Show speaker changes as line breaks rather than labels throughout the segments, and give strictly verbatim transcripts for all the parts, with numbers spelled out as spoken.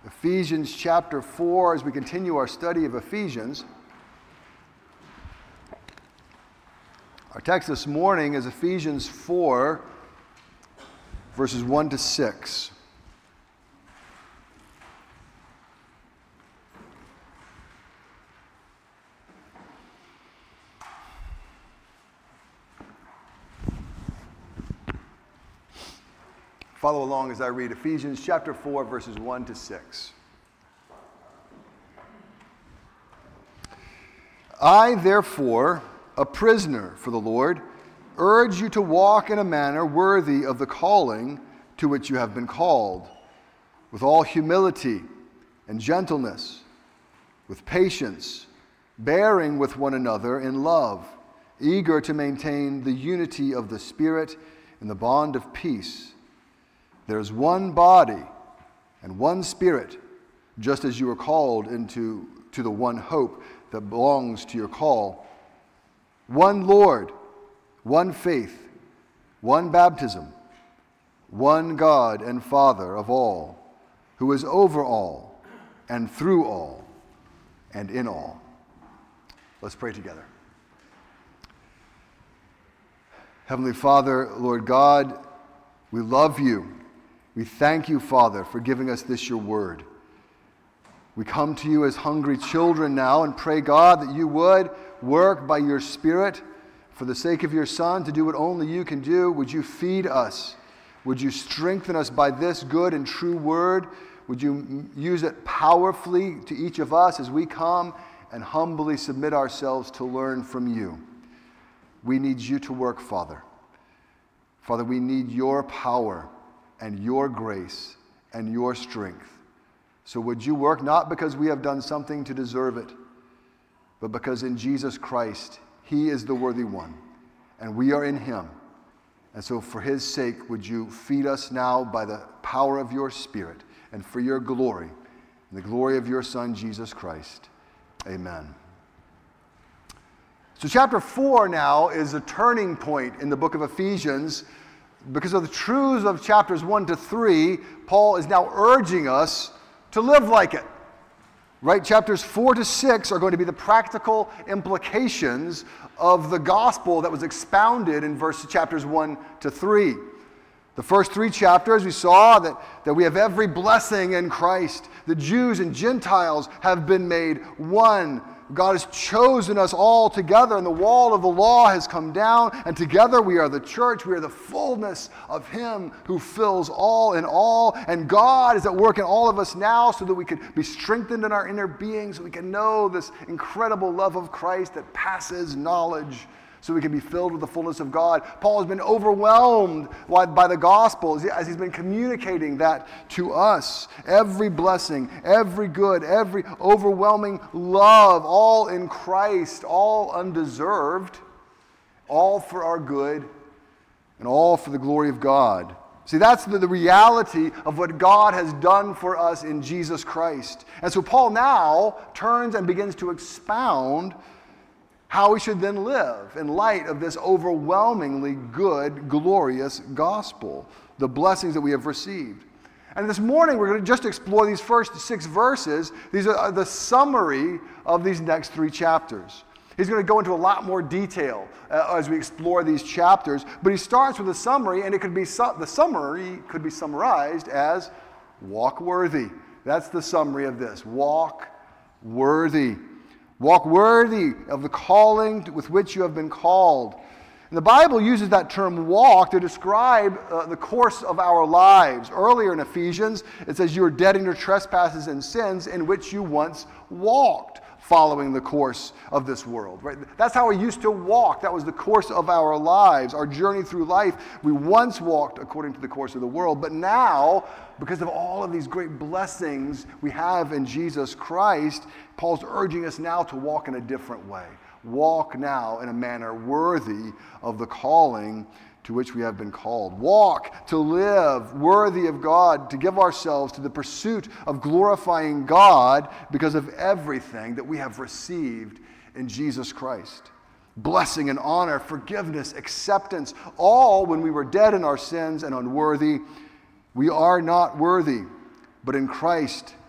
Ephesians chapter four, as we continue our study of Ephesians. Our text this morning is Ephesians four, verses one to six. Follow along as I read Ephesians chapter four, verses one to six. I, therefore, a prisoner for the Lord, urge you to walk in a manner worthy of the calling to which you have been called, with all humility and gentleness, with patience, bearing with one another in love, eager to maintain the unity of the Spirit in the bond of peace. There is one body and one Spirit, just as you were called into to the one hope that belongs to your call. One Lord, one faith, one baptism, one God and Father of all, who is over all and through all and in all. Let's pray together. Heavenly Father, Lord God, we love you. We thank you, Father, for giving us this, your word. We come to you as hungry children now and pray, God, that you would work by your Spirit for the sake of your Son to do what only you can do. Would you feed us? Would you strengthen us by this good and true word? Would you use it powerfully to each of us as we come and humbly submit ourselves to learn from you? We need you to work, Father. Father, we need your power and your grace and your strength. So would you work not because we have done something to deserve it, but because in Jesus Christ, he is the worthy one, and we are in him. And so for his sake, would you feed us now by the power of your Spirit and for your glory, and the glory of your Son, Jesus Christ. Amen. So chapter four now is a turning point in the book of Ephesians. Because of the truths of chapters one to three, Paul is now urging us to live like it. Right? Chapters four to six are going to be the practical implications of the gospel that was expounded in verse chapters one to three. The first three chapters, we saw that, that we have every blessing in Christ. The Jews and Gentiles have been made one. God has chosen us all together, and the wall of the law has come down, and together we are the church. We are the fullness of him who fills all in all, and God is at work in all of us now so that we could be strengthened in our inner being, so we can know this incredible love of Christ that passes knowledge, so we can be filled with the fullness of God. Paul has been overwhelmed by the gospel as he's been communicating that to us. Every blessing, every good, every overwhelming love, all in Christ, all undeserved, all for our good, and all for the glory of God. See, that's the, the reality of what God has done for us in Jesus Christ. And so Paul now turns and begins to expound how we should then live in light of this overwhelmingly good, glorious gospel, the blessings that we have received. And this morning we're going to just explore these first six verses. These are the summary of these next three chapters. He's going to go into a lot more detail uh, as we explore these chapters, but he starts with a summary, and it could be su- the summary could be summarized as walk worthy. That's the summary of this. Walk worthy. Walk worthy of the calling with which you have been called. And the Bible uses that term walk to describe uh, the course of our lives. Earlier in Ephesians, it says you are dead in your trespasses and sins in which you once walked, following the course of this world. Right? That's how we used to walk. That was the course of our lives, our journey through life. We once walked according to the course of the world, but now, because of all of these great blessings we have in Jesus Christ, Paul's urging us now to walk in a different way. Walk now in a manner worthy of the calling to which we have been called. Walk to live worthy of God, to give ourselves to the pursuit of glorifying God because of everything that we have received in Jesus Christ. Blessing and honor, forgiveness, acceptance, all when we were dead in our sins and unworthy. We are not worthy, but in Christ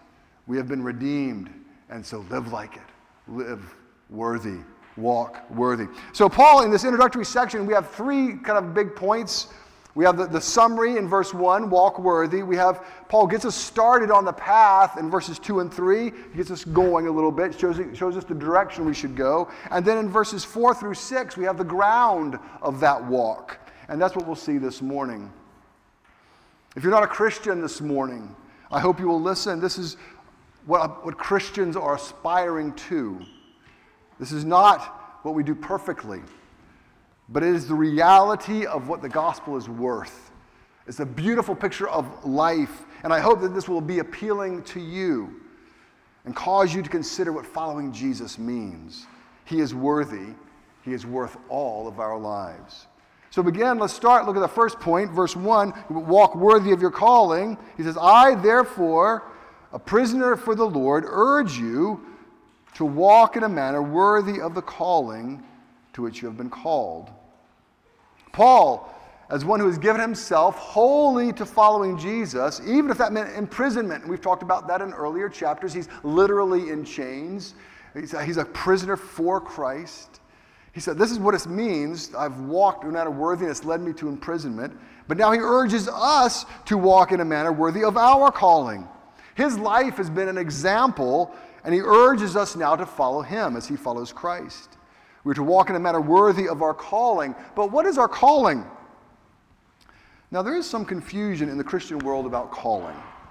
We have been redeemed, and so live like it. Live worthy. Walk worthy. So Paul, in this introductory section, we have three kind of big points. We have the, the summary in verse one, walk worthy. We have, Paul gets us started on the path in verses two and three. He gets us going a little bit, shows, shows us the direction we should go. And then in verses four through six, we have the ground of that walk. And that's what we'll see this morning. If you're not a Christian this morning, I hope you will listen. This is what, what Christians are aspiring to. This is not what we do perfectly, but it is the reality of what the gospel is worth. It's a beautiful picture of life, and I hope that this will be appealing to you and cause you to consider what following Jesus means. He is worthy. He is worth all of our lives. So begin, let's start. Look at the first point, verse one, walk worthy of your calling. He says, I, therefore, a prisoner for the Lord, urge you to walk in a manner worthy of the calling to which you have been called. Paul, as one who has given himself wholly to following Jesus, even if that meant imprisonment, and we've talked about that in earlier chapters, he's literally in chains. He's a, he's a prisoner for Christ. He said, this is what it means. I've walked in a manner worthy, and it's led me to imprisonment. But now he urges us to walk in a manner worthy of our calling. His life has been an example, and he urges us now to follow him as he follows Christ. We're to walk in a manner worthy of our calling. But what is our calling? Now, there is some confusion in the Christian world about calling.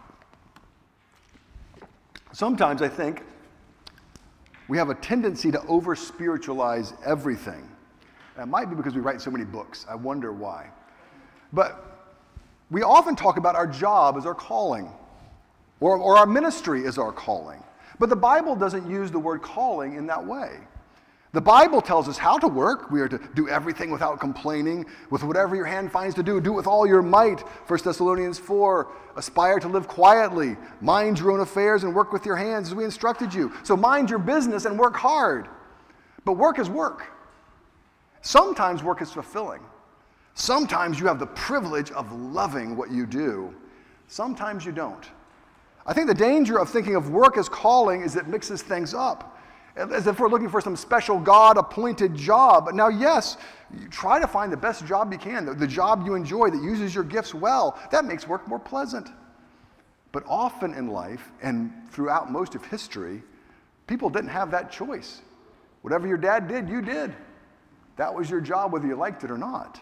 Sometimes I think we have a tendency to over-spiritualize everything. And it might be because we write so many books. I wonder why. But we often talk about our job as our calling, or, or our ministry as our calling. But the Bible doesn't use the word calling in that way. The Bible tells us how to work. We are to do everything without complaining, with whatever your hand finds to do, do it with all your might. First Thessalonians four, aspire to live quietly, mind your own affairs and work with your hands as we instructed you. So mind your business and work hard. But work is work. Sometimes work is fulfilling. Sometimes you have the privilege of loving what you do. Sometimes you don't. I think the danger of thinking of work as calling is it mixes things up, as if we're looking for some special God-appointed job. Now, yes, you try to find the best job you can, the, the job you enjoy that uses your gifts well. That makes work more pleasant. But often in life, and throughout most of history, people didn't have that choice. Whatever your dad did, you did. That was your job, whether you liked it or not.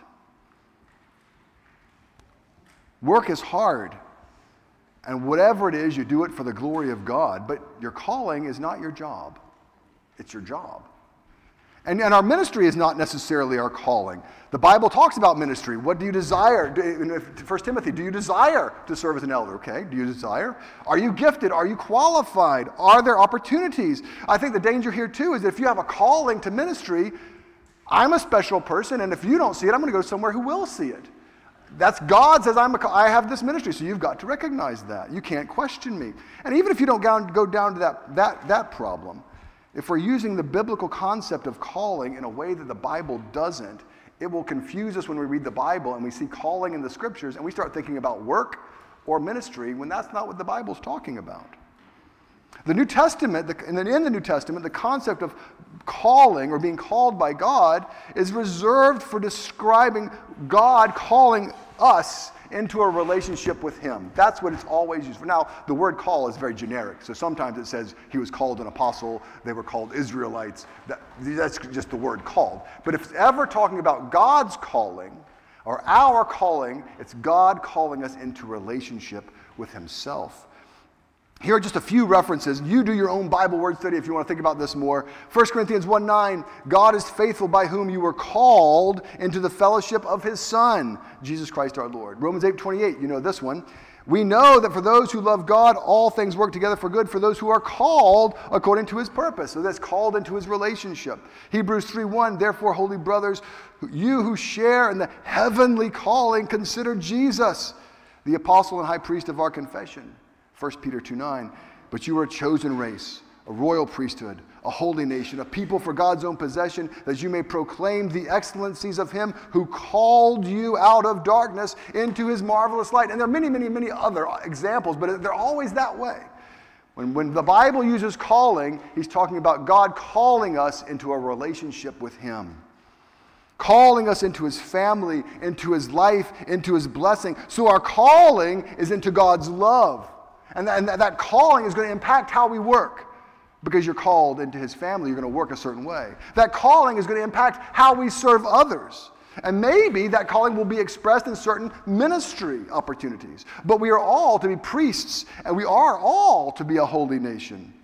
Work is hard. And whatever it is, you do it for the glory of God. But your calling is not your job. It's your job. And, and our ministry is not necessarily our calling. The Bible talks about ministry. What do you desire? In First Timothy, do you desire to serve as an elder? Okay, do you desire? Are you gifted? Are you qualified? Are there opportunities? I think the danger here too is that if you have a calling to ministry, I'm a special person, and if you don't see it, I'm going to go somewhere who will see it. That's God says, I'm a, I have this ministry, so you've got to recognize that. You can't question me. And even if you don't go down to that, that, that problem, if we're using the biblical concept of calling in a way that the Bible doesn't, it will confuse us when we read the Bible and we see calling in the scriptures and we start thinking about work or ministry when that's not what the Bible's talking about. The New Testament, the, and then in the New Testament, the concept of calling or being called by God is reserved for describing God calling us into a relationship with him. That's what it's always used for. Now, the word call is very generic. So sometimes it says he was called an apostle, they were called Israelites. That, that's just the word called. But if it's ever talking about God's calling or our calling, it's God calling us into relationship with himself. Here are just a few references. You do your own Bible word study if you want to think about this more. First Corinthians one nine, God is faithful by whom you were called into the fellowship of his Son, Jesus Christ our Lord. Romans eight twenty-eight, you know this one. We know that for those who love God, all things work together for good for those who are called according to his purpose. So that's called into his relationship. Hebrews three one, therefore, holy brothers, you who share in the heavenly calling, consider Jesus, the apostle and high priest of our confession. First Peter two nine, but you are a chosen race, a royal priesthood, a holy nation, a people for God's own possession, that you may proclaim the excellencies of him who called you out of darkness into his marvelous light. And there are many, many, many other examples, but they're always that way. When, when the Bible uses calling, he's talking about God calling us into a relationship with him. Calling us into his family, into his life, into his blessing. So our calling is into God's love. And, th- and th- that calling is going to impact how we work. Because you're called into his family, you're going to work a certain way. That calling is going to impact how we serve others. And maybe that calling will be expressed in certain ministry opportunities. But we are all to be priests, and we are all to be a holy nation.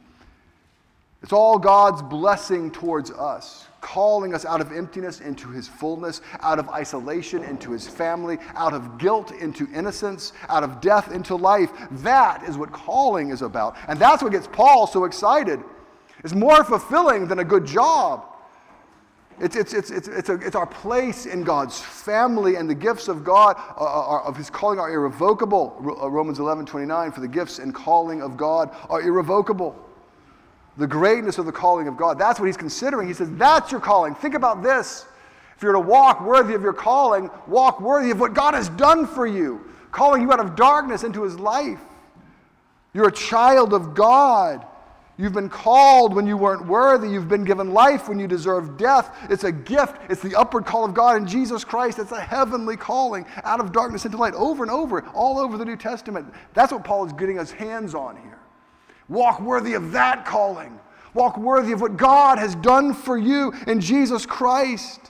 It's all God's blessing towards us, calling us out of emptiness into his fullness, out of isolation into his family, out of guilt into innocence, out of death into life. That is what calling is about. And that's what gets Paul so excited. It's more fulfilling than a good job. It's, it's, it's, it's, it's, a, it's our place in God's family, and the gifts of God, are, are, of his calling, are irrevocable. Romans eleven twenty-nine, for the gifts and calling of God are irrevocable. The greatness of the calling of God, that's what he's considering. He says, that's your calling. Think about this. If you're to walk worthy of your calling, walk worthy of what God has done for you, calling you out of darkness into his life. You're a child of God. You've been called when you weren't worthy. You've been given life when you deserved death. It's a gift. It's the upward call of God in Jesus Christ. It's a heavenly calling out of darkness into light, over and over, all over the New Testament. That's what Paul is getting his hands on here. Walk worthy of that calling. Walk worthy of what God has done for you in Jesus Christ.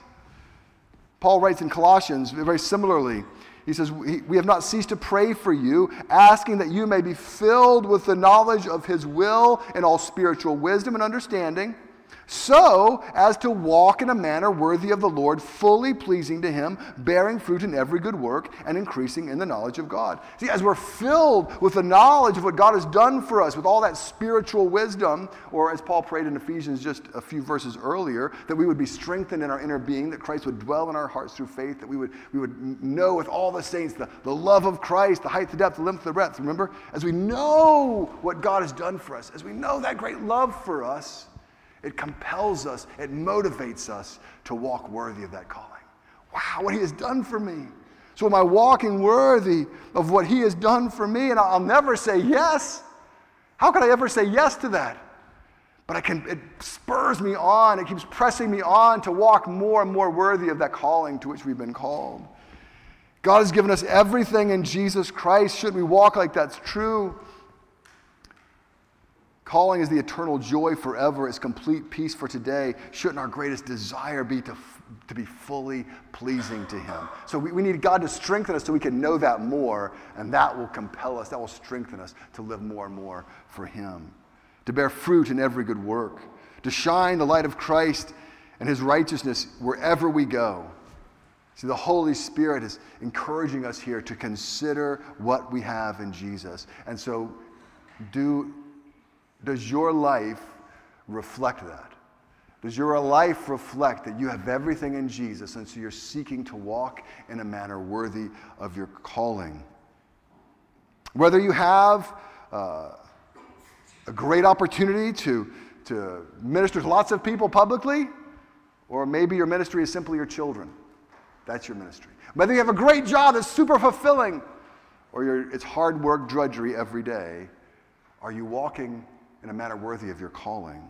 Paul writes in Colossians very similarly. He says, we have not ceased to pray for you, asking that you may be filled with the knowledge of his will and all spiritual wisdom and understanding, so as to walk in a manner worthy of the Lord, fully pleasing to him, bearing fruit in every good work, and increasing in the knowledge of God. See, as we're filled with the knowledge of what God has done for us, with all that spiritual wisdom, or as Paul prayed in Ephesians just a few verses earlier, that we would be strengthened in our inner being, that Christ would dwell in our hearts through faith, that we would, we would know with all the saints the, the love of Christ, the height, the depth, the length, the breadth. Remember? As we know what God has done for us, as we know that great love for us, it compels us, it motivates us to walk worthy of that calling. Wow, what he has done for me. So am I walking worthy of what he has done for me? And I'll never say yes. How could I ever say yes to that? But I can. It spurs me on. It keeps pressing me on to walk more and more worthy of that calling to which we've been called. God has given us everything in Jesus Christ. Should we walk like that's true? Calling is the eternal joy forever. It's complete peace for today. Shouldn't our greatest desire be to, to be fully pleasing to him? So we, we need God to strengthen us so we can know that more, and that will compel us, that will strengthen us to live more and more for him. To bear fruit in every good work. To shine the light of Christ and his righteousness wherever we go. See, the Holy Spirit is encouraging us here to consider what we have in Jesus. And so do... Does your life reflect that? Does your life reflect that you have everything in Jesus, and so you're seeking to walk in a manner worthy of your calling? Whether you have uh, a great opportunity to, to minister to lots of people publicly, or maybe your ministry is simply your children. That's your ministry. Whether you have a great job that's super fulfilling, or you're, it's hard work, drudgery every day, are you walking in a manner worthy of your calling?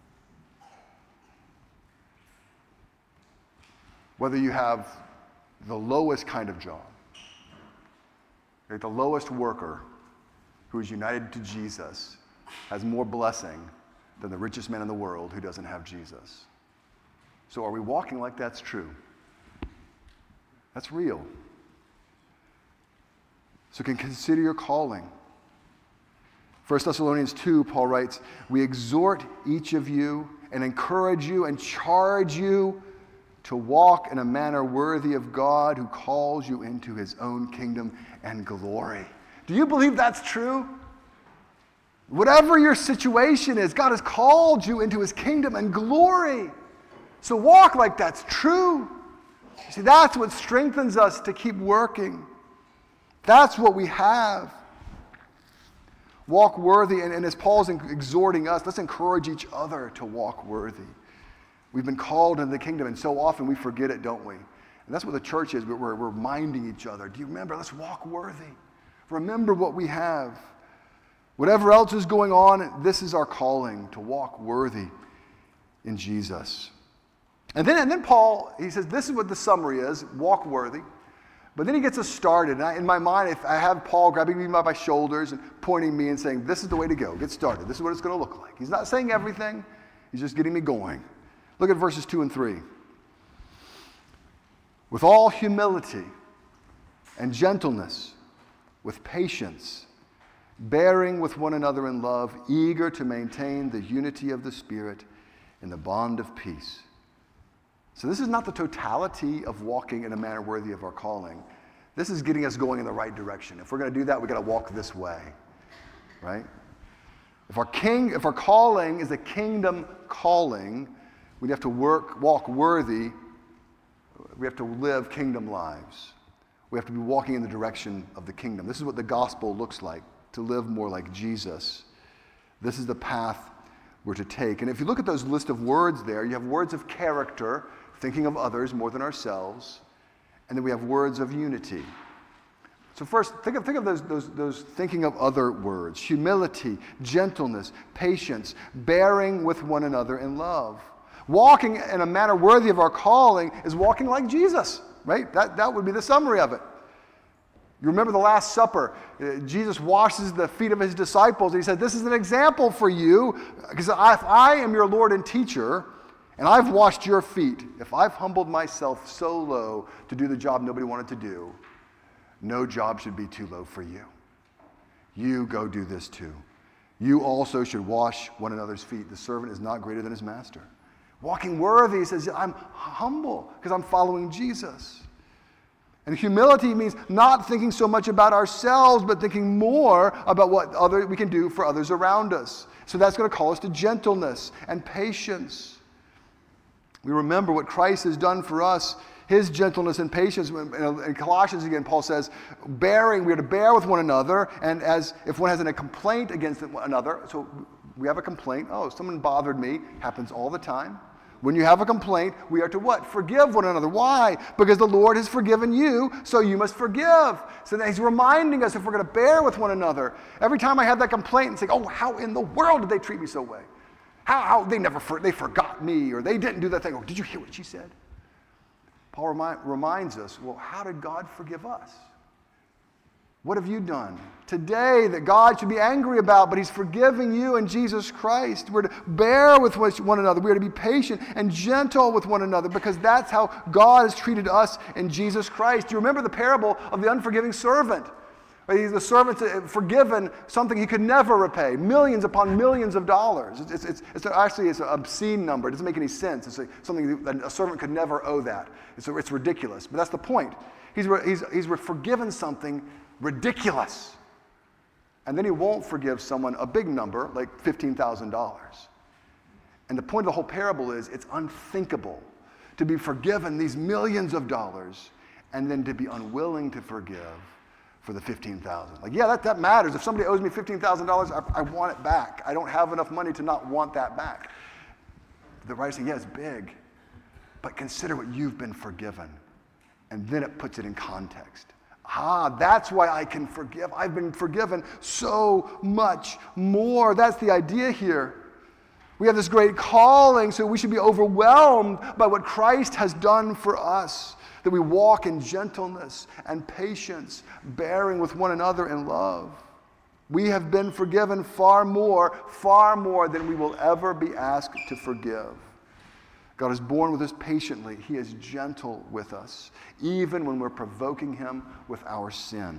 Whether you have the lowest kind of job, like the lowest worker who is united to Jesus has more blessing than the richest man in the world who doesn't have Jesus. So are we walking like that's true? That's real. So can consider your calling. First Thessalonians two, Paul writes, we exhort each of you and encourage you and charge you to walk in a manner worthy of God who calls you into his own kingdom and glory. Do you believe that's true? Whatever your situation is, God has called you into his kingdom and glory. So walk like that's true. See, that's what strengthens us to keep working. That's what we have. Walk worthy, and, and as Paul's exhorting us, let's encourage each other to walk worthy. We've been called into the kingdom, and so often we forget it, don't we? And that's what the church is. We're, we're reminding each other. Do you remember? Let's walk worthy. Remember what we have. Whatever else is going on, this is our calling, to walk worthy in Jesus. And then, and then Paul, he says, this is what the summary is, walk worthy. But then he gets us started. And I, in my mind, if I have Paul grabbing me by my shoulders and pointing me and saying, this is the way to go, get started. This is what it's going to look like. He's not saying everything. He's just getting me going. Look at verses two and three. With all humility and gentleness, with patience, bearing with one another in love, eager to maintain the unity of the Spirit in the bond of peace. So this is not the totality of walking in a manner worthy of our calling. This is getting us going in the right direction. If we're going to do that, we've got to walk this way, right? If our king, if our calling is a kingdom calling, we have to work, walk worthy. We have to live kingdom lives. We have to be walking in the direction of the kingdom. This is what the gospel looks like, to live more like Jesus. This is the path we're to take. And if you look at those list of words there, you have words of character, thinking of others more than ourselves, and then we have words of unity. So first, think of, think of those, those, those thinking of other words: humility, gentleness, patience, bearing with one another in love. Walking in a manner worthy of our calling is walking like Jesus, right? That, that would be the summary of it. You remember the Last Supper. Uh, Jesus washes the feet of his disciples, and he said, this is an example for you, because if I am your Lord and teacher, and I've washed your feet, if I've humbled myself so low to do the job nobody wanted to do, no job should be too low for you. You go do this too. You also should wash one another's feet. The servant is not greater than his master. Walking worthy, he says, I'm humble because I'm following Jesus. And humility means not thinking so much about ourselves, but thinking more about what other we can do for others around us. So that's going to call us to gentleness and patience. We remember what Christ has done for us, his gentleness and patience. In Colossians again, Paul says, bearing, we are to bear with one another, and as if one has a complaint against another, so we have a complaint, oh, someone bothered me, happens all the time. When you have a complaint, we are to what? Forgive one another. Why? Because the Lord has forgiven you, so you must forgive. So he's reminding us if we're going to bear with one another. Every time I have that complaint and say, oh, how in the world did they treat me so way? How, how they never, for, they forgot me, or they didn't do that thing. Oh, did you hear what she said? Paul remi- reminds us, well, how did God forgive us? What have you done today that God should be angry about, but he's forgiving you in Jesus Christ? We're to bear with one another. We're to be patient and gentle with one another, because that's how God has treated us in Jesus Christ. Do you remember the parable of the unforgiving servant? The servant's forgiven something he could never repay, millions upon millions of dollars. It's, it's, it's actually it's an obscene number. It doesn't make any sense. It's a, something that a servant could never owe that. It's, it's ridiculous. But that's the point. He's, he's, he's forgiven something ridiculous. And then he won't forgive someone a big number, like fifteen thousand dollars. And the point of the whole parable is it's unthinkable to be forgiven these millions of dollars and then to be unwilling to forgive for the fifteen thousand dollars. Like, yeah, that, that matters. If somebody owes me fifteen thousand dollars, I, I want it back. I don't have enough money to not want that back. The writer's saying, yeah, it's big, but consider what you've been forgiven. And then it puts it in context. Ah, that's why I can forgive. I've been forgiven so much more. That's the idea here. We have this great calling, so we should be overwhelmed by what Christ has done for us, that we walk in gentleness and patience, bearing with one another in love. We have been forgiven far more, far more than we will ever be asked to forgive. God is born with us patiently. He is gentle with us, even when we're provoking him with our sin.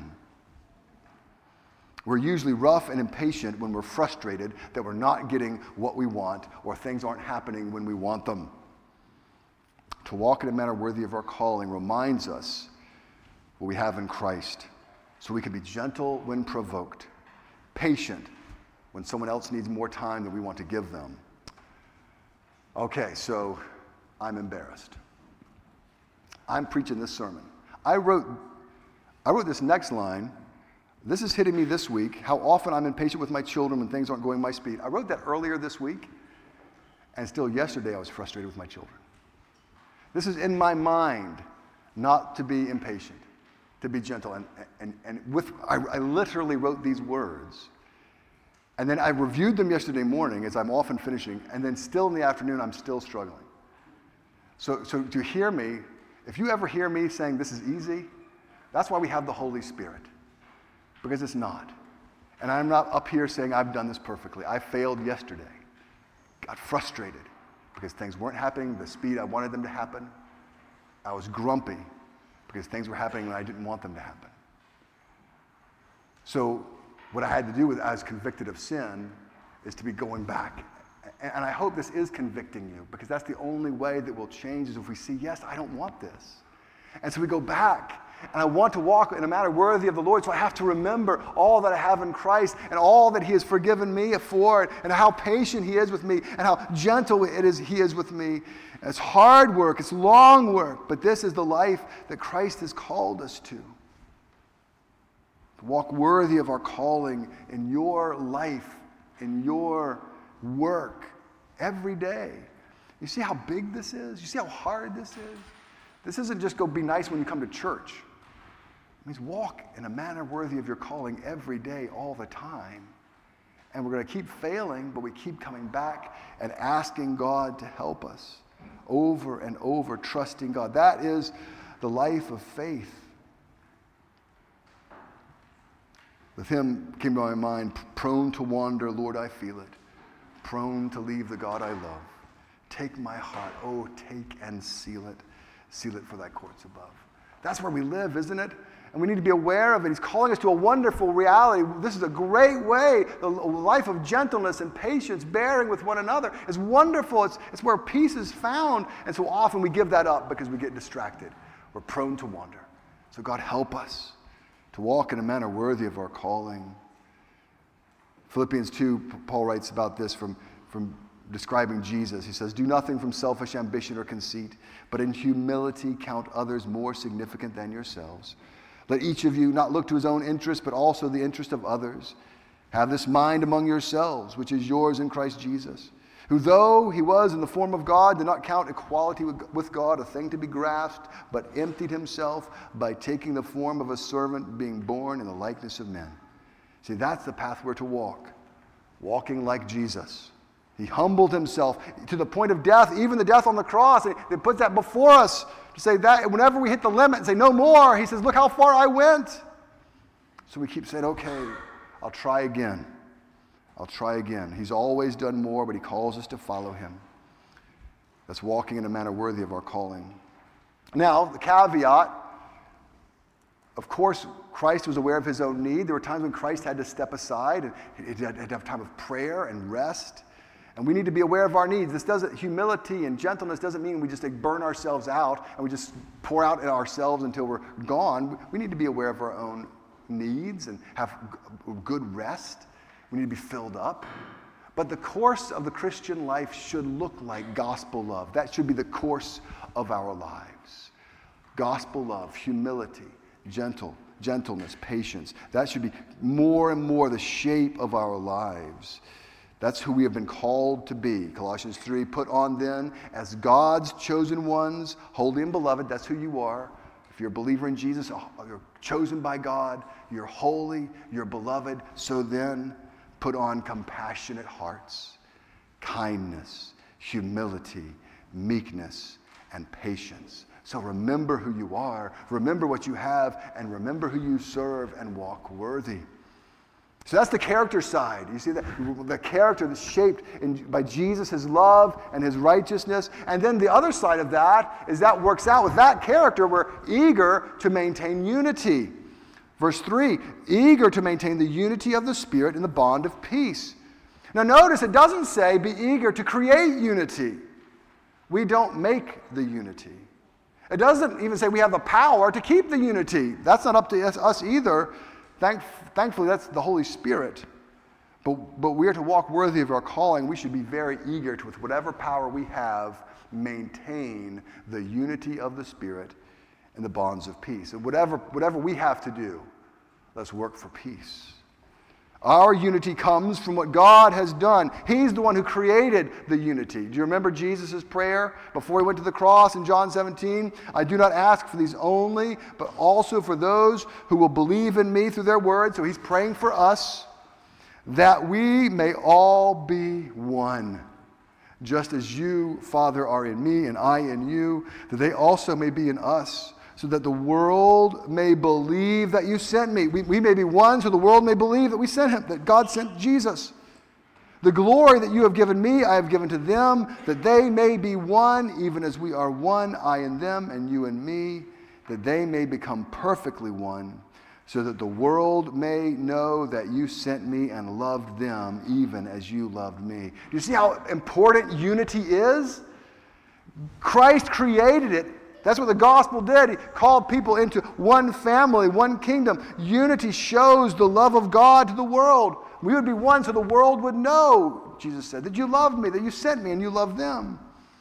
We're usually rough and impatient when we're frustrated that we're not getting what we want or things aren't happening when we want them. To walk in a manner worthy of our calling reminds us what we have in Christ, so we can be gentle when provoked, patient when someone else needs more time than we want to give them. Okay, so I'm embarrassed. I'm preaching this sermon. I wrote, I wrote this next line. This is hitting me this week, how often I'm impatient with my children when things aren't going my speed. I wrote that earlier this week, and still yesterday I was frustrated with my children. This is in my mind, not to be impatient, to be gentle. And, and, and with, I, I literally wrote these words. And then I reviewed them yesterday morning, as I'm often finishing, and then still in the afternoon, I'm still struggling. So, so to hear me, if you ever hear me saying this is easy, that's why we have the Holy Spirit, because it's not. And I'm not up here saying I've done this perfectly. I failed yesterday, got frustrated because things weren't happening the speed I wanted them to happen. I was grumpy because things were happening when I didn't want them to happen. So what I had to do with, as convicted of sin, is to be going back. And I hope this is convicting you, because that's the only way that we'll change, is if we see, yes, I don't want this. And so we go back, and I want to walk in a manner worthy of the Lord, so I have to remember all that I have in Christ and all that he has forgiven me for, and how patient he is with me and how gentle it is he is with me. And it's hard work, it's long work, but this is the life that Christ has called us to. To walk worthy of our calling in your life, in your work, every day. You see how big this is? You see how hard this is? This isn't just go be nice when you come to church. It means walk in a manner worthy of your calling every day, all the time. And we're going to keep failing, but we keep coming back and asking God to help us over and over, trusting God. That is the life of faith. With him came to my mind, prone to wander, Lord, I feel it. Prone to leave the God I love. Take my heart, oh, take and seal it. Seal it for thy courts above. That's where we live, isn't it? And we need to be aware of it. He's calling us to a wonderful reality. This is a great way. The life of gentleness and patience, bearing with one another, is wonderful. It's, it's where peace is found. And so often we give that up because we get distracted. We're prone to wander. So God, help us to walk in a manner worthy of our calling. Philippians two, Paul writes about this from, from describing Jesus. He says, do nothing from selfish ambition or conceit, but in humility count others more significant than yourselves. Let each of you not look to his own interest, but also the interest of others. Have this mind among yourselves, which is yours in Christ Jesus, who though he was in the form of God, did not count equality with God a thing to be grasped, but emptied himself by taking the form of a servant, being born in the likeness of men. See, that's the path we're to walk, walking like Jesus. He humbled himself to the point of death, even the death on the cross. And they put that before us to say that whenever we hit the limit and say, no more, he says, look how far I went. So we keep saying, okay, I'll try again. I'll try again. He's always done more, but he calls us to follow him. That's walking in a manner worthy of our calling. Now, the caveat, of course, Christ was aware of his own need. There were times when Christ had to step aside and he had to have time of prayer and rest. And we need to be aware of our needs. This doesn't, humility and gentleness doesn't mean we just like, burn ourselves out and we just pour out in ourselves until we're gone. We need to be aware of our own needs and have good rest. We need to be filled up. But the course of the Christian life should look like gospel love. That should be the course of our lives. Gospel love, humility, gentle, gentleness, patience. That should be more and more the shape of our lives. That's who we have been called to be. Colossians three, put on then as God's chosen ones, holy and beloved. That's who you are. If you're a believer in Jesus, you're chosen by God, you're holy, you're beloved. So then put on compassionate hearts, kindness, humility, meekness, and patience. So remember who you are, remember what you have, and remember who you serve, and walk worthy. So that's the character side. You see that? The character that's shaped in, by Jesus, his love and his righteousness. And then the other side of that is that works out with that character. We're eager to maintain unity. Verse three, eager to maintain the unity of the Spirit in the bond of peace. Now notice it doesn't say be eager to create unity. We don't make the unity. It doesn't even say we have the power to keep the unity. That's not up to us, us either. Thank, thankfully, that's the Holy Spirit. But, but we are to walk worthy of our calling. We should be very eager to, with whatever power we have, maintain the unity of the Spirit and the bonds of peace. And whatever, whatever we have to do, let's work for peace. Our unity comes from what God has done. He's the one who created the unity. Do you remember Jesus' prayer before he went to the cross in John seventeen? I do not ask for these only, but also for those who will believe in me through their word. So he's praying for us, that we may all be one, just as you, Father, are in me and I in you, that they also may be in us, so that the world may believe that you sent me. We, we may be one, so the world may believe that we sent him, that God sent Jesus. The glory that you have given me, I have given to them, that they may be one, even as we are one, I and them, and you and me, that they may become perfectly one, so that the world may know that you sent me and loved them, even as you loved me. Do you see how important unity is? Christ created it. That's what the gospel did. He called people into one family, one kingdom. Unity shows the love of God to the world. We would be one so the world would know, Jesus said, that you loved me, that you sent me, and you loved them.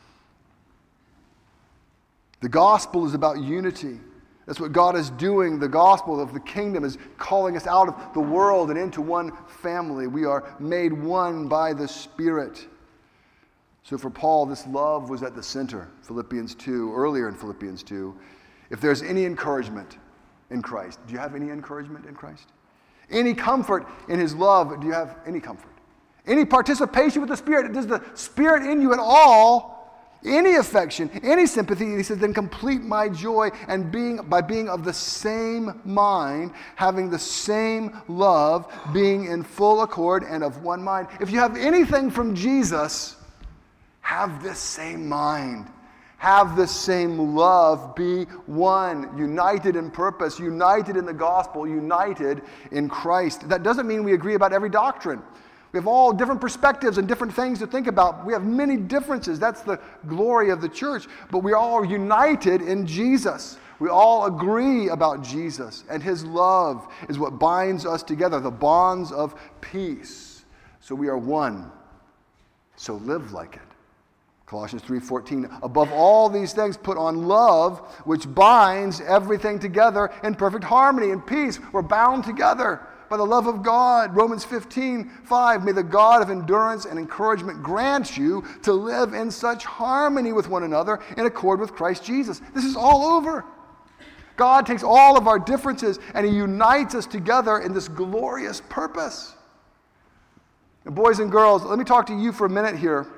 The gospel is about unity. That's what God is doing. The gospel of the kingdom is calling us out of the world and into one family. We are made one by the Spirit. So for Paul, this love was at the center. Philippians two, earlier in Philippians two. If there's any encouragement in Christ, do you have any encouragement in Christ? Any comfort in his love, do you have any comfort? Any participation with the Spirit, does the Spirit in you at all? Any affection, any sympathy, he says, then complete my joy and being by being of the same mind, having the same love, being in full accord and of one mind. If you have anything from Jesus, have this same mind. Have this same love. Be one, united in purpose, united in the gospel, united in Christ. That doesn't mean we agree about every doctrine. We have all different perspectives and different things to think about. We have many differences. That's the glory of the church. But we all are united in Jesus. We all agree about Jesus. And his love is what binds us together, the bonds of peace. So we are one. So live like it. Colossians three fourteen, above all these things put on love, which binds everything together in perfect harmony and peace. We're bound together by the love of God. Romans fifteen five, may the God of endurance and encouragement grant you to live in such harmony with one another in accord with Christ Jesus. This is all over. God takes all of our differences and he unites us together in this glorious purpose. And boys and girls, let me talk to you for a minute here.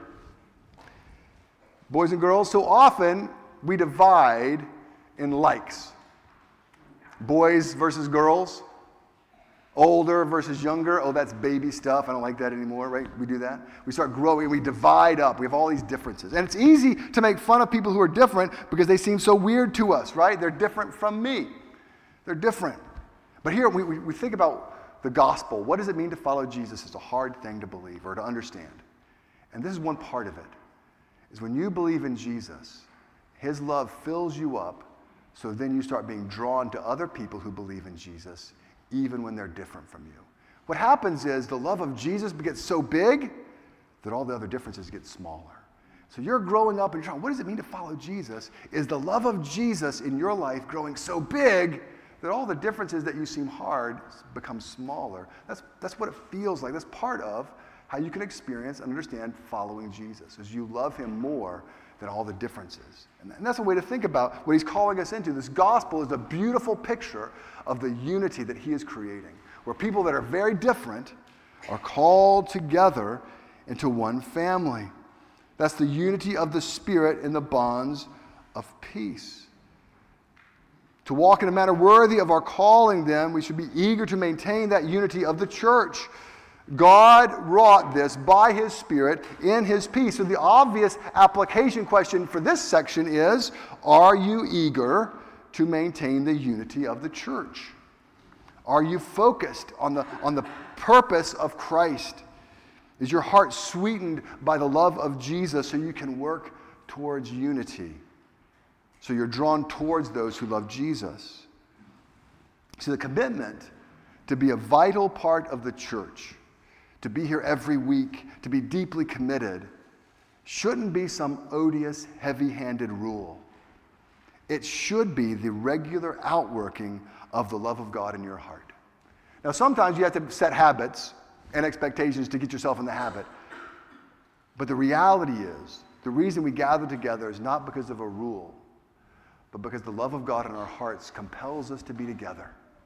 Boys and girls, so often we divide in likes. Boys versus girls, older versus younger. Oh, that's baby stuff. I don't like that anymore, right? We do that. We start growing. We divide up. We have all these differences. And it's easy to make fun of people who are different because they seem so weird to us, right? They're different from me. They're different. But here we, we, we think about the gospel. What does it mean to follow Jesus? It's a hard thing to believe or to understand. And this is one part of it. Is when you believe in Jesus, his love fills you up, so then you start being drawn to other people who believe in Jesus, even when they're different from you. What happens is the love of Jesus gets so big that all the other differences get smaller. So you're growing up and you're trying, what does it mean to follow Jesus? Is the love of Jesus in your life growing so big that all the differences that you seem hard become smaller? That's, that's what it feels like. That's part of how you can experience and understand following Jesus, as you love him more than all the differences. And that's a way to think about what he's calling us into. This gospel is a beautiful picture of the unity that he is creating, where people that are very different are called together into one family. That's the unity of the Spirit in the bonds of peace. To walk in a manner worthy of our calling, then, we should be eager to maintain that unity of the church. God wrought this by his Spirit in his peace. So the obvious application question for this section is, are you eager to maintain the unity of the church? Are you focused on the, on the purpose of Christ? Is your heart sweetened by the love of Jesus so you can work towards unity? So you're drawn towards those who love Jesus. See, the commitment to be a vital part of the church, to be here every week, to be deeply committed, shouldn't be some odious, heavy-handed rule. It should be the regular outworking of the love of God in your heart. Now, sometimes you have to set habits and expectations to get yourself in the habit. But the reality is, the reason we gather together is not because of a rule, but because the love of God in our hearts compels us to be together.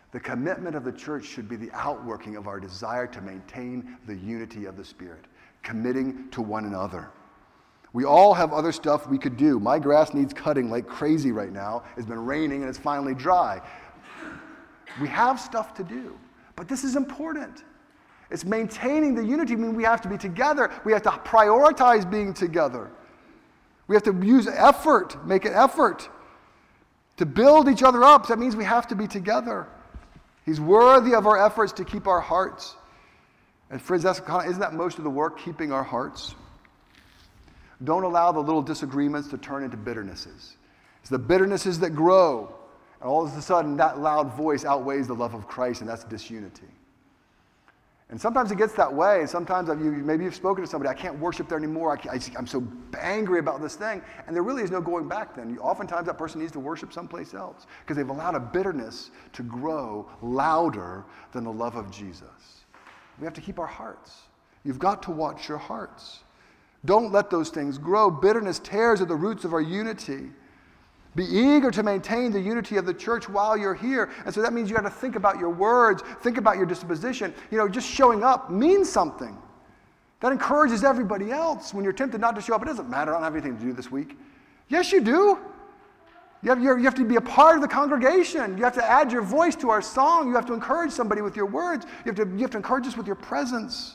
The commitment of the church should be the outworking of our desire to maintain the unity of the Spirit, committing to one another. We all have other stuff we could do. My grass needs cutting like crazy right now. It's been raining and it's finally dry. We have stuff to do, but this is important. It's maintaining the unity. I mean, we have to be together. We have to prioritize being together. We have to use effort, make an effort to build each other up. That means we have to be together. He's worthy of our efforts to keep our hearts. And friends, that's, isn't that most of the work, keeping our hearts? Don't allow the little disagreements to turn into bitternesses. It's the bitternesses that grow. And all of a sudden, that loud voice outweighs the love of Christ, and that's disunity. And sometimes it gets that way. Sometimes you, maybe you've spoken to somebody, I can't worship there anymore. I I, I'm so angry about this thing. And there really is no going back then. You, oftentimes that person needs to worship someplace else because they've allowed a bitterness to grow louder than the love of Jesus. We have to keep our hearts. You've got to watch your hearts. Don't let those things grow. Bitterness tears at the roots of our unity. Be eager to maintain the unity of the church while you're here. And so that means you got to think about your words, think about your disposition. You know, just showing up means something. That encourages everybody else. When you're tempted not to show up, it doesn't matter, I don't have anything to do this week. Yes, you do. You have, you have to be a part of the congregation. You have to add your voice to our song. You have to encourage somebody with your words. You have to, you have to encourage us with your presence.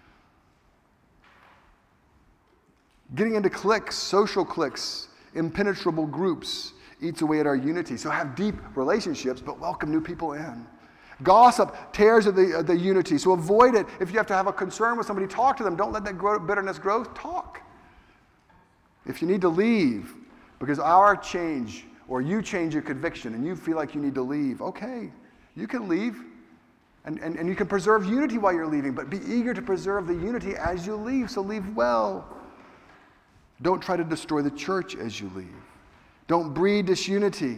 Getting into cliques, social cliques, impenetrable groups eats away at our unity. So have deep relationships, but welcome new people in. Gossip tears at the, uh, the unity, so avoid it. If you have to have a concern with somebody, talk to them. Don't let that grow, bitterness grow. Talk. If you need to leave because our change or you change your conviction and you feel like you need to leave, okay, you can leave. And, and, and you can preserve unity while you're leaving, but be eager to preserve the unity as you leave, so leave well. Don't try to destroy the church as you leave. Don't breed disunity.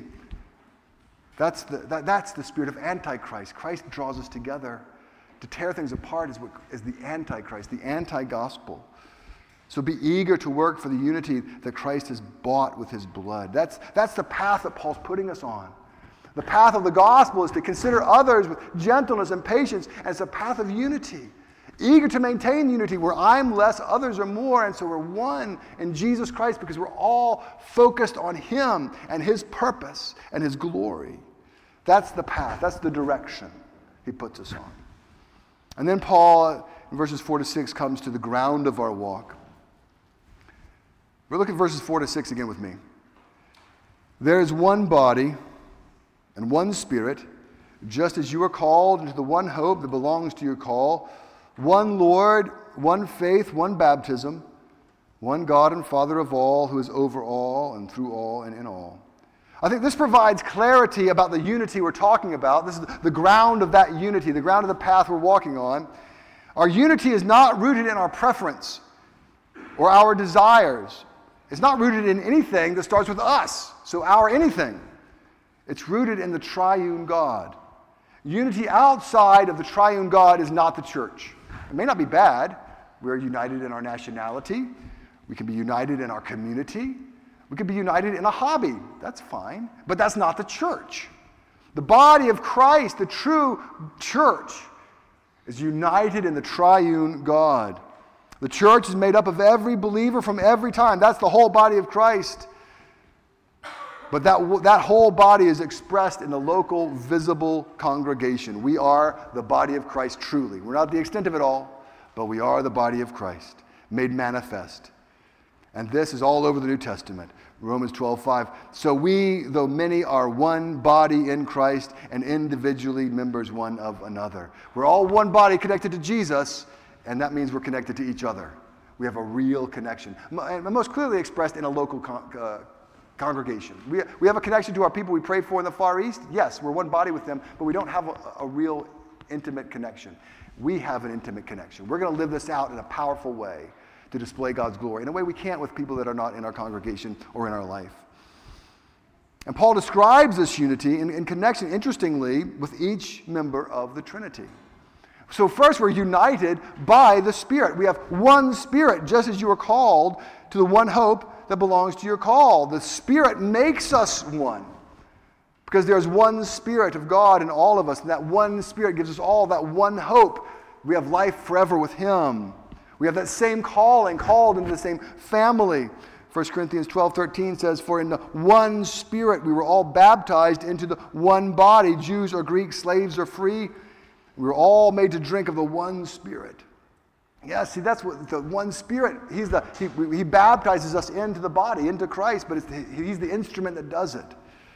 That's the, that, that's the spirit of Antichrist. Christ draws us together. To tear things apart is, what, is the Antichrist, the anti-gospel. So be eager to work for the unity that Christ has bought with his blood. That's, that's the path that Paul's putting us on. The path of the gospel is to consider others with gentleness and patience, and it's a path of unity. Eager to maintain unity where I'm less, others are more, and so we're one in Jesus Christ because we're all focused on him and his purpose and his glory. That's the path. That's the direction he puts us on. And then Paul, in verses four to six, comes to the ground of our walk. We'll look at verses four to six again with me. There is one body and one Spirit, just as you are called into the one hope that belongs to your call, one Lord, one faith, one baptism, one God and Father of all, who is over all and through all and in all. I think this provides clarity about the unity we're talking about. This is the ground of that unity, the ground of the path we're walking on. Our unity is not rooted in our preference or our desires. It's not rooted in anything that starts with us, so our anything. It's rooted in the triune God. Unity outside of the triune God is not the church. It may not be bad. We're united in our nationality. We can be united in our community. We can be united in a hobby. That's fine. But that's not the church. The body of Christ, the true church, is united in the triune God. The church is made up of every believer from every time. That's the whole body of Christ. But that, that whole body is expressed in the local, visible congregation. We are the body of Christ truly. We're not the extent of it all, but we are the body of Christ, made manifest. And this is all over the New Testament. Romans twelve five. So we, though many, are one body in Christ and individually members one of another. We're all one body connected to Jesus, and that means we're connected to each other. We have a real connection. And most clearly expressed in a local con- uh, congregation. We, we have a connection to our people we pray for in the Far East. Yes, we're one body with them, but we don't have a, a real intimate connection. We have an intimate connection. We're going to live this out in a powerful way to display God's glory in a way we can't with people that are not in our congregation or in our life. And Paul describes this unity in, in connection, interestingly, with each member of the Trinity. So first, we're united by the Spirit. We have one Spirit, just as you are called to the one hope that belongs to your call. The Spirit makes us one. Because there's one Spirit of God in all of us, and that one Spirit gives us all that one hope. We have life forever with Him. We have that same calling, called into the same family. First Corinthians twelve thirteen says, "For in the one Spirit we were all baptized into the one body, Jews or Greeks, slaves or free. We were all made to drink of the one Spirit." Yeah, see, that's what the one Spirit, he's the, he, he baptizes us into the body, into Christ, but it's the, He's the instrument that does it.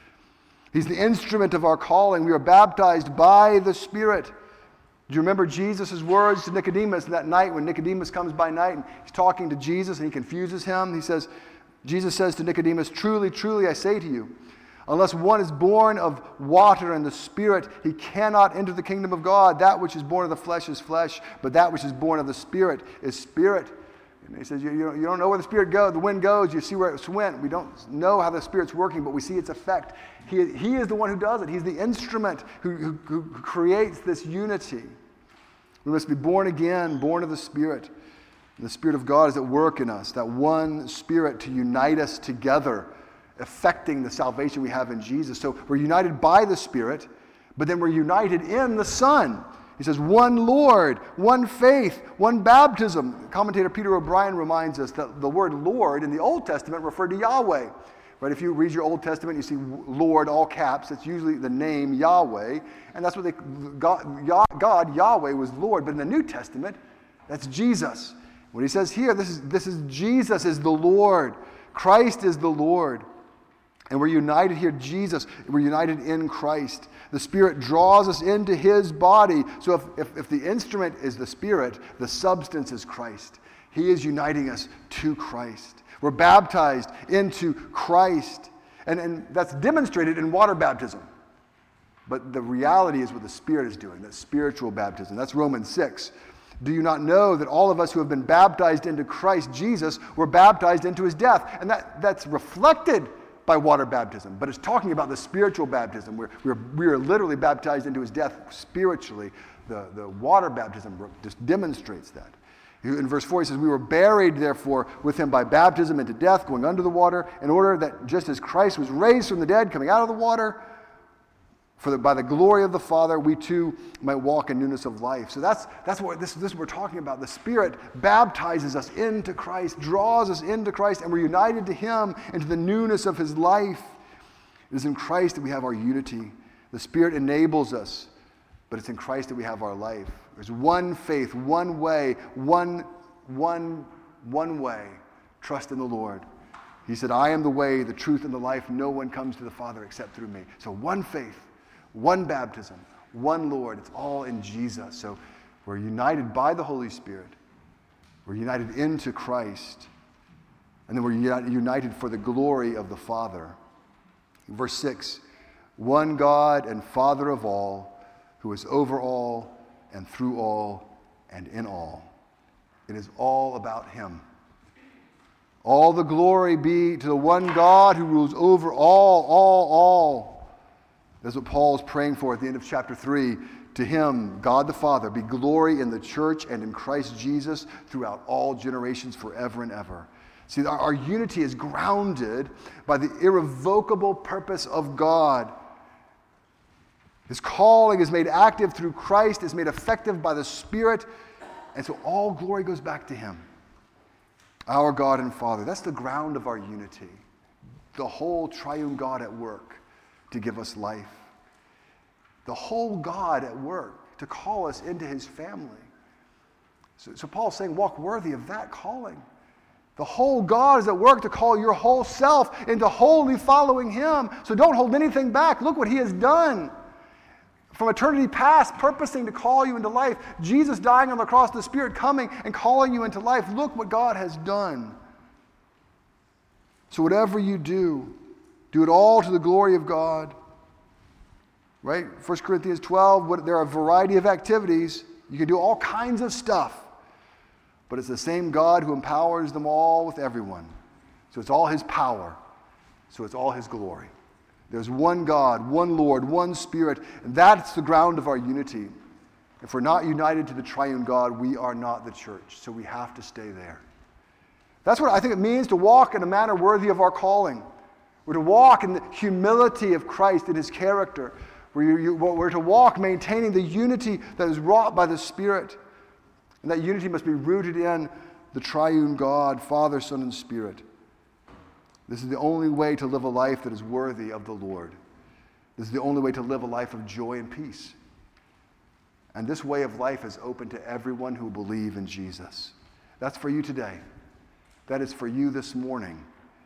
He's the instrument of our calling. We are baptized by the Spirit. Do you remember Jesus' words to Nicodemus that night when Nicodemus comes by night and he's talking to Jesus and he confuses him? He says, Jesus says to Nicodemus, "Truly, truly, I say to you, unless one is born of water and the Spirit, he cannot enter the kingdom of God. That which is born of the flesh is flesh, but that which is born of the Spirit is spirit." And he says, you, you, don't, you don't know where the Spirit goes, the wind goes, you see where it went. We don't know how the Spirit's working, but we see its effect. He, he is the one who does it. He's the instrument who, who, who creates this unity. We must be born again, born of the Spirit. And the Spirit of God is at work in us, that one Spirit to unite us together, affecting the salvation we have in Jesus. So we're united by the Spirit, but then we're united in the Son. He says, one Lord, one faith, one baptism. Commentator Peter O'Brien reminds us that the word Lord in the Old Testament referred to Yahweh. Right? If you read your Old Testament, you see Lord, all caps. It's usually the name Yahweh. And that's what they, God, God, Yahweh was Lord. But in the New Testament, that's Jesus. What he says here, this is, this is Jesus is the Lord. Christ is the Lord. And we're united here, Jesus, we're united in Christ. The Spirit draws us into His body. So if, if, if the instrument is the Spirit, the substance is Christ. He is uniting us to Christ. We're baptized into Christ. And, and that's demonstrated in water baptism. But the reality is what the Spirit is doing, that spiritual baptism. That's Romans six. Do you not know that all of us who have been baptized into Christ Jesus were baptized into His death? And that, that's reflected by water baptism, but it's talking about the spiritual baptism. We're, we're, we are literally baptized into His death spiritually. The, the water baptism just demonstrates that. In verse four, he says, "We were buried, therefore, with Him by baptism into death, going under the water, in order that just as Christ was raised from the dead, coming out of the water, for the, by the glory of the Father, we too might walk in newness of life." So that's, that's what this, this is what we're talking about. The Spirit baptizes us into Christ, draws us into Christ, and we're united to Him into the newness of His life. It is in Christ that we have our unity. The Spirit enables us, but it's in Christ that we have our life. There's one faith, one way, one, one, one way. Trust in the Lord. He said, "I am the way, the truth, and the life. No one comes to the Father except through me." So one faith. One baptism, one Lord. It's all in Jesus. So we're united by the Holy Spirit. We're united into Christ. And then we're united for the glory of the Father. Verse six, "One God and Father of all, who is over all and through all and in all." It is all about Him. All the glory be to the one God who rules over all, all, all. That's what Paul is praying for at the end of chapter three. To Him, God the Father, be glory in the church and in Christ Jesus throughout all generations forever and ever. See, our, our unity is grounded by the irrevocable purpose of God. His calling is made active through Christ, is made effective by the Spirit, and so all glory goes back to Him. Our God and Father. That's the ground of our unity. The whole triune God at work to give us life. The whole God at work to call us into His family. So, so Paul's saying, walk worthy of that calling. The whole God is at work to call your whole self into wholly following Him. So don't hold anything back. Look what He has done. From eternity past, purposing to call you into life. Jesus dying on the cross, the Spirit coming and calling you into life. Look what God has done. So whatever you do, do it all to the glory of God. Right? First Corinthians twelve, what, there are a variety of activities. You can do all kinds of stuff. But it's the same God who empowers them all with everyone. So it's all His power. So it's all His glory. There's one God, one Lord, one Spirit. And that's the ground of our unity. If we're not united to the triune God, we are not the church. So we have to stay there. That's what I think it means to walk in a manner worthy of our calling. We're to walk in the humility of Christ in his character. We're, you, we're to walk maintaining the unity that is wrought by the Spirit. And that unity must be rooted in the triune God, Father, Son, and Spirit. This is the only way to live a life that is worthy of the Lord. This is the only way to live a life of joy and peace. And this way of life is open to everyone who believes in Jesus. That's for you today. That is for you this morning.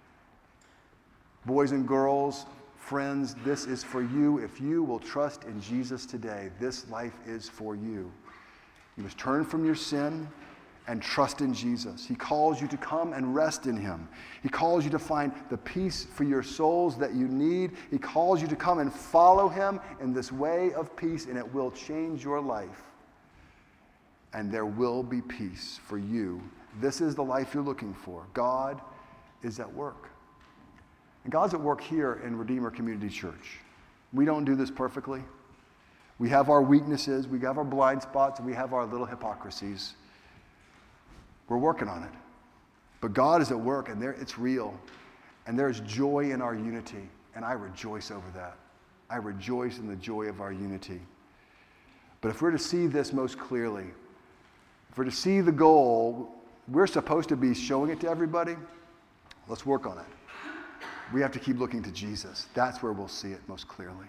Boys and girls, friends, this is for you. If you will trust in Jesus today, this life is for you. You must turn from your sin and trust in Jesus. He calls you to come and rest in him. He calls you to find the peace for your souls that you need. He calls you to come and follow him in this way of peace, and it will change your life. And there will be peace for you. This is the life you're looking for. God is at work. And God's at work here in Redeemer Community Church. We don't do this perfectly. We have our weaknesses, we have our blind spots, and we have our little hypocrisies. We're working on it. But God is at work, and there it's real. And there's joy in our unity, and I rejoice over that. I rejoice in the joy of our unity. But if we're to see this most clearly, if we're to see the goal, we're supposed to be showing it to everybody. Let's work on it. We have to keep looking to Jesus. That's where we'll see it most clearly.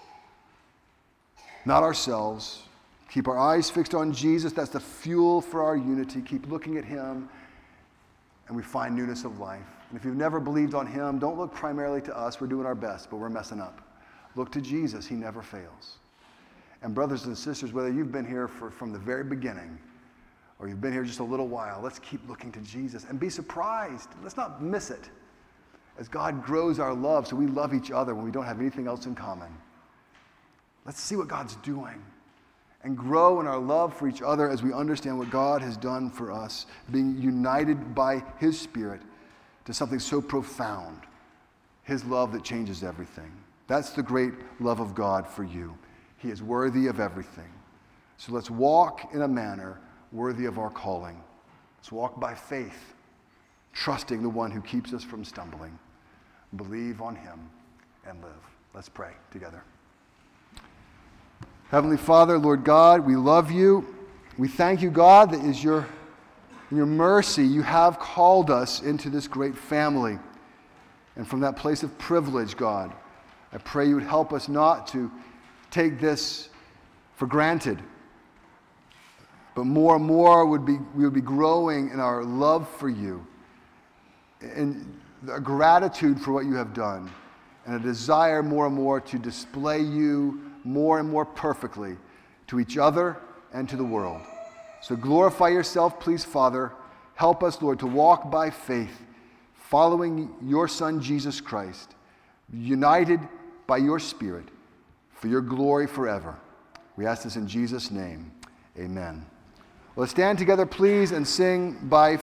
Not ourselves. Keep our eyes fixed on Jesus. That's the fuel for our unity. Keep looking at him, and we find newness of life. And if you've never believed on him, don't look primarily to us. We're doing our best, but we're messing up. Look to Jesus. He never fails. And brothers and sisters, whether you've been here for, from the very beginning or you've been here just a little while, let's keep looking to Jesus and be surprised. Let's not miss it as God grows our love so we love each other when we don't have anything else in common. Let's see what God's doing and grow in our love for each other as we understand what God has done for us, being united by his Spirit to something so profound, his love that changes everything. That's the great love of God for you. He is worthy of everything. So let's walk in a manner worthy of our calling. Let's walk by faith, trusting the one who keeps us from stumbling. Believe on him and live. Let's pray together. Heavenly Father, Lord God, we love you. We thank you, God, that is your, in your mercy, you have called us into this great family. And from that place of privilege, God, I pray you would help us not to take this for granted, but more and more would be, we would be growing in our love for you, and a gratitude for what you have done, and a desire more and more to display you more and more perfectly to each other and to the world. So glorify yourself, please, Father. Help us, Lord, to walk by faith, following your Son, Jesus Christ, united by your Spirit, for your glory forever. We ask this in Jesus' name. Amen. Let's stand together, please, and sing by